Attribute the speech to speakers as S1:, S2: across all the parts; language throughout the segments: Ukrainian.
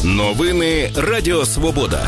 S1: Новини Радіо Свобода.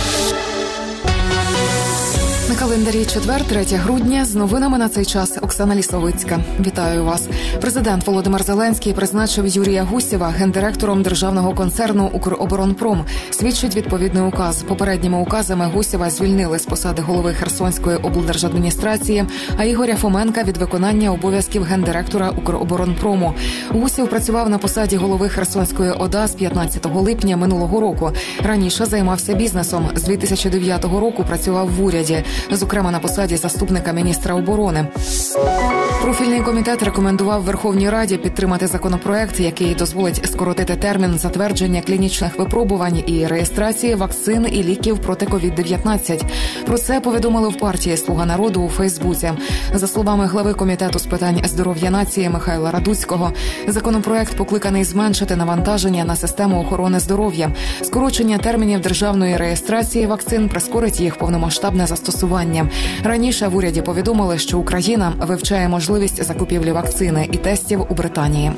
S2: На календарі четвер, 3 грудня. З новинами на цей час Оксана Лісовицька. Вітаю вас. Президент Володимир Зеленський призначив Юрія Гусєва гендиректором державного концерну «Укроборонпром». Свідчить відповідний указ. Попередніми указами Гусєва звільнили з посади голови Херсонської облдержадміністрації, а Ігоря Фоменка – від виконання обов'язків гендиректора «Укроборонпрому». Гусєв працював на посаді голови Херсонської ОДА з 15 липня минулого року. Раніше займався бізнесом. З 2009 року працював в уряді. Зокрема, на посаді заступника міністра оборони. Профільний комітет рекомендував Верховній Раді підтримати законопроект, який дозволить скоротити термін затвердження клінічних випробувань і реєстрації вакцин і ліків проти COVID-19. Про це повідомили в партії «Слуга народу» у Фейсбуці. За словами глави комітету з питань здоров'я нації Михайла Радуцького, законопроект покликаний зменшити навантаження на систему охорони здоров'я. Скорочення термінів державної реєстрації вакцин прискорить їх повномасштабне застосування. Раніше в уряді повідомили, що Україна вивчає можливість закупівлі вакцини і тестів у Британії.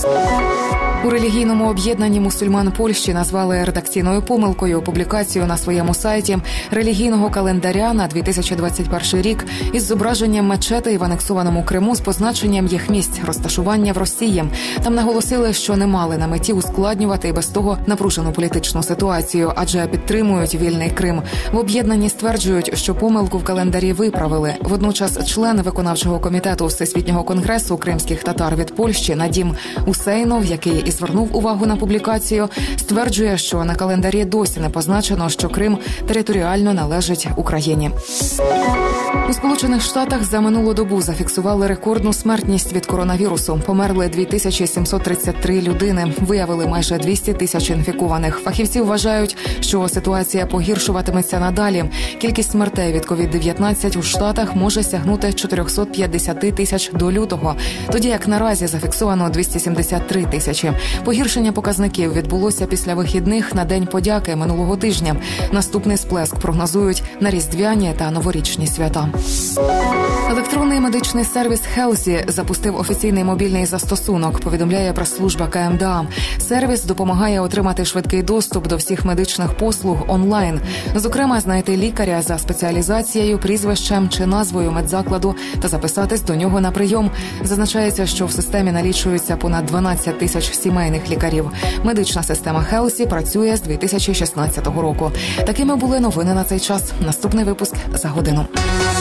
S2: У релігійному об'єднанні мусульман Польщі назвали редакційною помилкою публікацію на своєму сайті релігійного календаря на 2021 рік із зображенням мечетей в анексованому Криму з позначенням їх місць розташування в Росії. Там наголосили, що не мали на меті ускладнювати і без того напружену політичну ситуацію, адже підтримують вільний Крим. В об'єднанні стверджують, що помилку в календарі виправили. Водночас член виконавчого комітету Всесвітнього конгресу кримських татар від Польщі Надім Усейнов, який і звернув увагу на публікацію, стверджує, що на календарі досі не позначено, що Крим територіально належить Україні. У Сполучених Штатах за минулу добу зафіксували рекордну смертність від коронавірусу. Померли 2733 людини, виявили майже 200 тисяч інфікованих. Фахівці вважають, що ситуація погіршуватиметься надалі. Кількість смертей від COVID-19 у Штатах може сягнути 450 тисяч до лютого, тоді як наразі зафіксовано 273 тисячі. Погіршення показників відбулося після вихідних на День подяки минулого тижня. Наступний сплеск прогнозують на різдвяні та новорічні свята. Електронний медичний сервіс «Хелсі» запустив офіційний мобільний застосунок, повідомляє прес-служба КМДА. Сервіс допомагає отримати швидкий доступ до всіх медичних послуг онлайн. Зокрема, знайти лікаря за спеціалізацією, прізвищем чи назвою медзакладу та записатись до нього на прийом. Зазначається, що в системі налічується понад 12 тисяч сімейних лікарів. Медична система «Хелсі» працює з 2016 року. Такими були новини на цей час. Наступний випуск за годину.